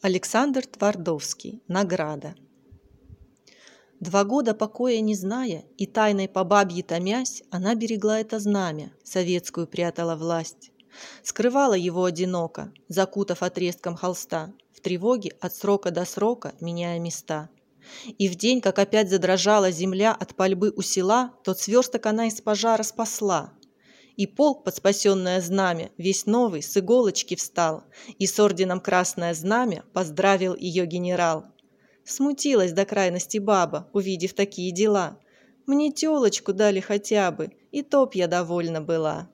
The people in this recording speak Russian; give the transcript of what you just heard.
Александр Твардовский. Награда. 2 года покоя не зная и тайной по бабье томясь, она берегла это знамя, советскую прятала власть. Скрывала его одиноко, закутав отрезком холста, в тревоге от срока до срока, меняя места. И в день, как опять задрожала земля от пальбы у села, тот сверсток она из пожара спасла. И полк под спасенное знамя, весь новый, с иголочки встал, и с орденом Красное Знамя поздравил ее генерал. Смутилась до крайности баба, увидев такие дела. Мне тёлочку дали хотя бы, и то б я довольна была.